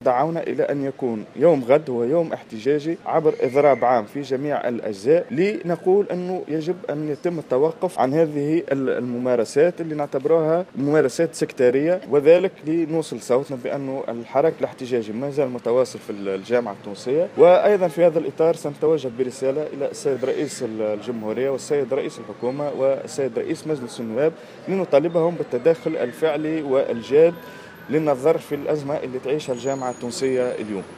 دعونا إلى أن يكون يوم غد هو يوم احتجاجي عبر إضراب عام في جميع الأجزاء، لنقول أنه يجب أن يتم التوقف عن هذه الممارسات اللي نعتبرها ممارسات سكتارية، وذلك لنوصل صوتنا بأنه الحراك الاحتجاجي ما زال متواصل في الجامعة التونسية. وأيضا في هذا الإطار سنتوجه برسالة إلى السيد رئيس الجمهورية والسيد رئيس الحكومة والسيد رئيس مجلس النواب لنطالبهم بالتدخل الفعلي والجاد للنظر في الأزمة اللي تعيشها الجامعة التونسية اليوم.